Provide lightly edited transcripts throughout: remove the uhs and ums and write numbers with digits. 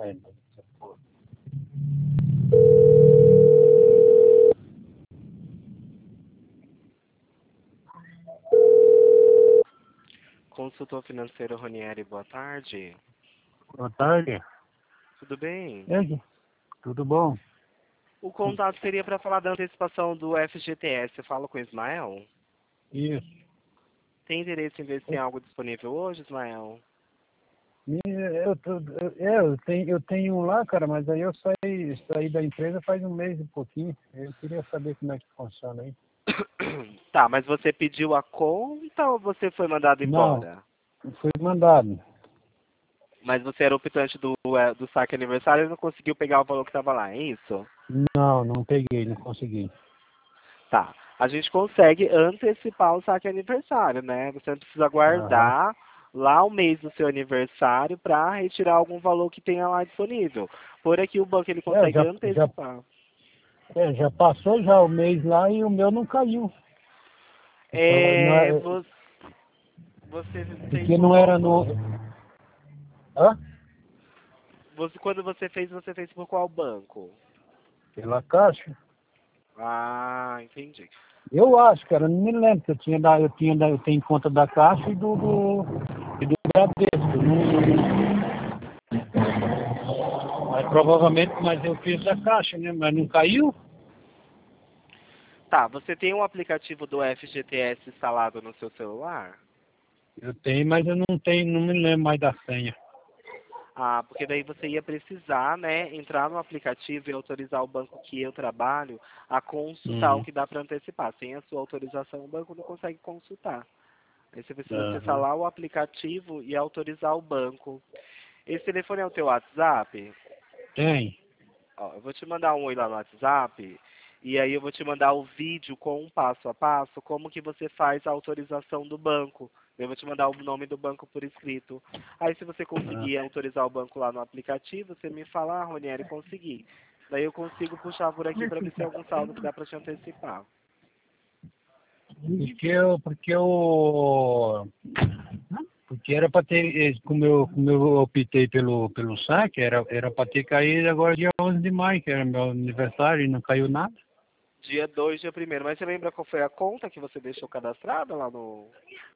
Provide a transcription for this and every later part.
Consultor financeiro Ronieri, boa tarde. Boa tarde. Tudo bem? Tudo bom? O contato seria para falar da antecipação do FGTS. Eu falo com o Ismael? Isso. Tem interesse em ver se tem algo disponível hoje, Ismael? Eu tenho um lá, cara, mas aí eu saí da empresa faz um mês e pouquinho. Eu queria saber como é que funciona aí. Tá, mas você pediu a conta ou você foi mandado embora? Não, fui mandado. Mas você era optante do saque aniversário e não conseguiu pegar o valor que estava lá, é isso? Não peguei, não consegui. Tá. A gente consegue antecipar o saque aniversário, né? Você não precisa guardar lá o mês do seu aniversário para retirar algum valor que tenha lá disponível. Por aqui o banco ele consegue antecipar. Já passou já o mês lá e o meu não caiu. Você fez porque não era no... Hã? Quando você fez por qual banco? Pela Caixa. Ah, entendi. Eu acho, cara, não me lembro que eu tenho conta da Caixa e do Bradesco. Mas provavelmente, eu fiz da Caixa, né? Mas não caiu? Tá, você tem um aplicativo do FGTS instalado no seu celular? Eu tenho, mas eu não me lembro mais da senha. Ah, porque daí você ia precisar, né, entrar no aplicativo e autorizar o banco que eu trabalho a consultar o que dá para antecipar. Sem a sua autorização, o banco não consegue consultar. Aí você precisa acessar lá o aplicativo e autorizar o banco. Esse telefone é o teu WhatsApp? Tem. Ó, eu vou te mandar um oi lá no WhatsApp e aí eu vou te mandar o vídeo com um passo a passo como que você faz a autorização do banco. Eu vou te mandar o nome do banco por escrito. Aí se você conseguir autorizar o banco lá no aplicativo, você me fala, Ronieri, consegui. Daí eu consigo puxar por aqui para ver se tem algum saldo que dá para te antecipar. Porque era para ter, como eu optei pelo saque, era para ter caído agora dia 11 de maio, que era meu aniversário, e não caiu nada. Dia 2, dia 1º. Mas você lembra qual foi a conta que você deixou cadastrada lá no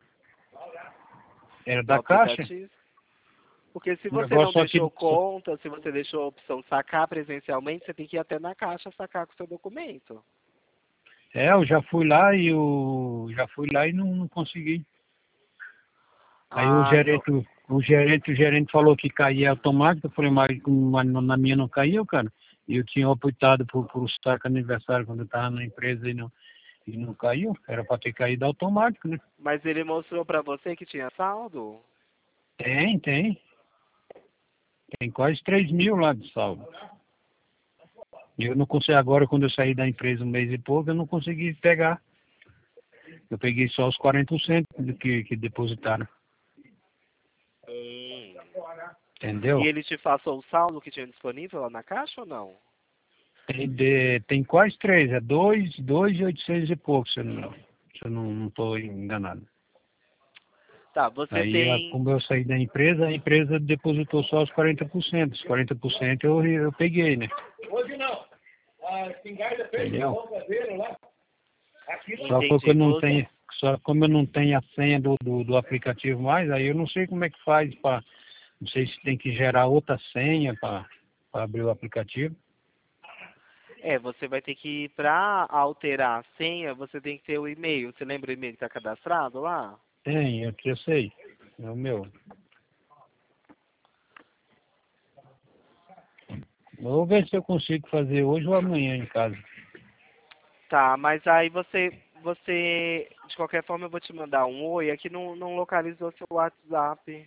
Era da Caixa? aplicativo? Porque se você não deixou conta, se você deixou a opção sacar presencialmente, você tem que ir até na Caixa sacar com o seu documento. Eu já fui lá e não consegui. Aí o gerente falou que caía automático. Eu falei, mas na minha não caiu, cara. E eu tinha optado por saque aniversário quando eu estava na empresa e não caiu. Era para ter caído automático, né? Mas ele mostrou para você que tinha saldo? Tem. Tem quase 3 mil lá de saldo. E eu não consegui, agora quando eu saí da empresa um mês e pouco, eu não consegui pegar. Eu peguei só os 40% do que depositaram. Entendeu? E ele te passou o saldo que tinha disponível lá na Caixa ou não? Tem quase 3, é 2.800 e pouco, se eu não estou enganado. Tá, você tem... Como eu saí da empresa, a empresa depositou só os 40%. Os 40% eu peguei, né? Hoje não. Entendeu? Só como eu não tenho a senha do aplicativo mais, aí eu não sei como é que faz para... Não sei se tem que gerar outra senha para abrir o aplicativo. Você vai ter que, para alterar a senha, você tem que ter o e-mail. Você lembra o e-mail que está cadastrado lá? Tem, eu sei. É o meu. Vou ver se eu consigo fazer hoje ou amanhã em casa. Tá, mas aí você, de qualquer forma, eu vou te mandar um oi. Aqui não localizou seu WhatsApp.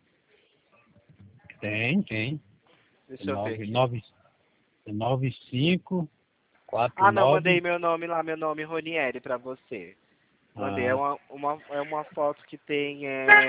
Tem. Deixa eu ver aqui. 9549. Não, mandei meu nome lá, meu nome Ronieri pra você. Mandei, é uma foto que tem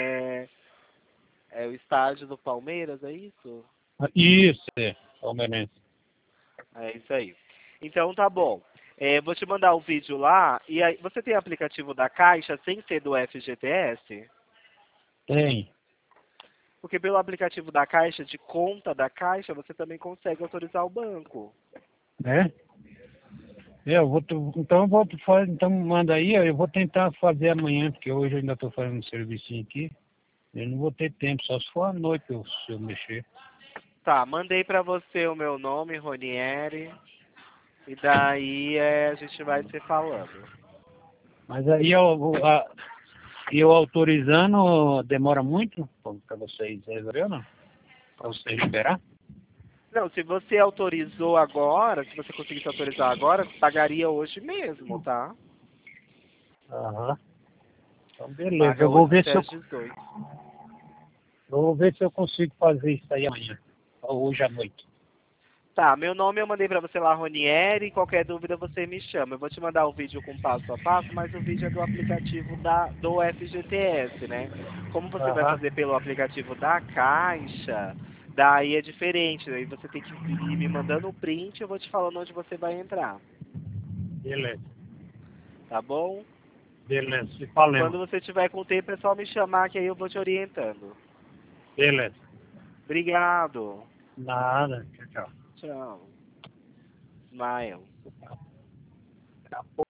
o estádio do Palmeiras, é isso? Isso, palmeirense. É isso aí. Então tá bom. Vou te mandar o vídeo lá. E aí, você tem aplicativo da Caixa sem ser do FGTS? Tem. Porque pelo aplicativo da Caixa, de conta da Caixa, você também consegue autorizar o banco. né? Então eu vou fazer, então manda aí, eu vou tentar fazer amanhã, porque hoje eu ainda estou fazendo um servicinho aqui. Eu não vou ter tempo, só se for à noite se eu mexer. Tá, mandei pra você o meu nome, Ronieri, e daí a gente vai se falando. Mas aí eu autorizando, demora muito para vocês resolver ou não? Para vocês liberar? Não, se você autorizou agora, se você conseguisse autorizar agora, pagaria hoje mesmo, tá? Aham. Então beleza, Paga eu vou hoje ver até se às 18. eu consigo fazer isso aí amanhã, ou hoje à noite. Tá, meu nome eu mandei pra você lá, Ronieri, qualquer dúvida você me chama. Eu vou te mandar o vídeo com passo a passo, mas o vídeo é do aplicativo do FGTS, né? Como você vai Aham, fazer pelo aplicativo da Caixa, daí é diferente. Aí você tem que ir me mandando o print, eu vou te falando onde você vai entrar, beleza, tá bom? beleza, se falamos. Quando você tiver com tempo é só me chamar que aí eu vou te orientando. Beleza, Obrigado. nada, tchau, Tchau. Smile. tchau.